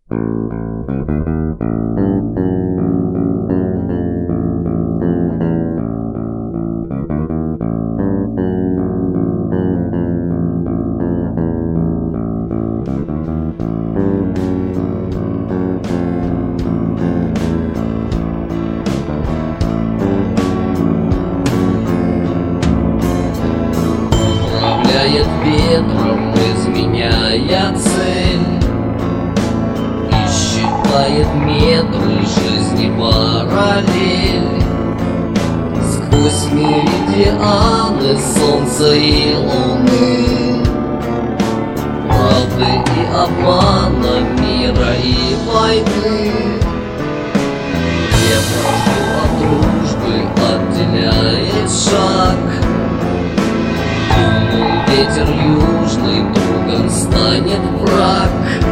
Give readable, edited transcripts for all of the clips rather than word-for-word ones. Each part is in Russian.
Ветром изменяя цель и считает метры жизни параллель. Сквозь меридианы солнца и луны, правды и обмана, мира и войны. Ветром от дружбы отделяет шаг. Ветер южный, другом станет враг.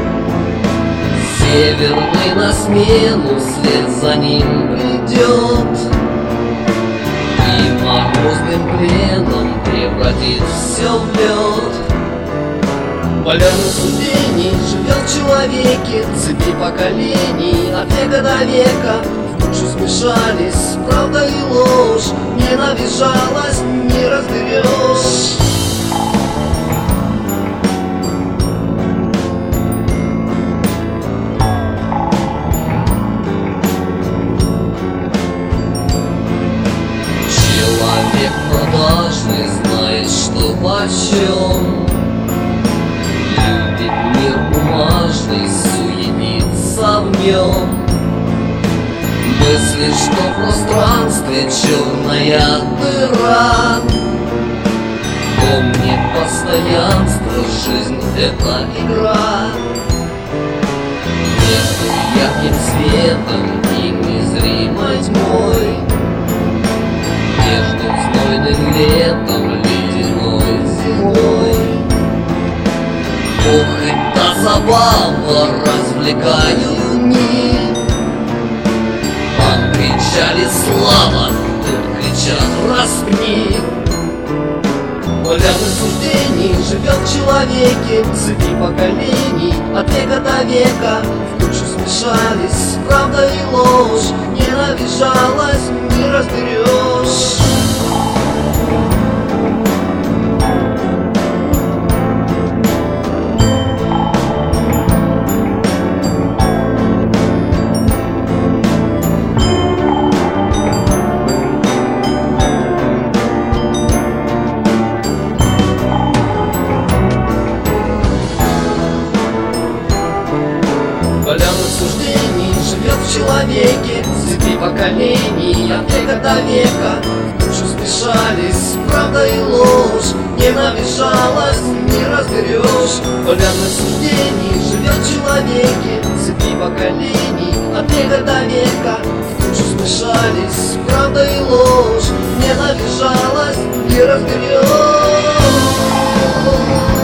Северный на смену вслед за ним придет и морозным пленом превратит все в лед. Полярных ступеней живет в человеке цепи поколений от века до века. В кучу смешались правда и ложь, не навязалась, не разберешь. Человек продажный знает, что почем, любит мир бумажный, суетится в нем. Мыслит, что в пространстве черная дыра. Помни постоянство, жизнь — это игра. Между ярким светом и незримой тьмой, между знойным летом, ледяной зимой. Ох, это забава, развлекают дни. Там кричали слава, тут кричат распни. Полярных суждений живет в человеке цепи поколений от века до века. В кучу смешались правда и ложь, не навязалась, не разберешь. Полярных суждений живет в человеке цепи поколений от века до века. В кучу смешались правда и ложь, не навязалась, не разберешь. Полярных суждений живет в человеке цепи поколений от века до века. В кучу смешались правда и ложь, не навязалась, не разберешь.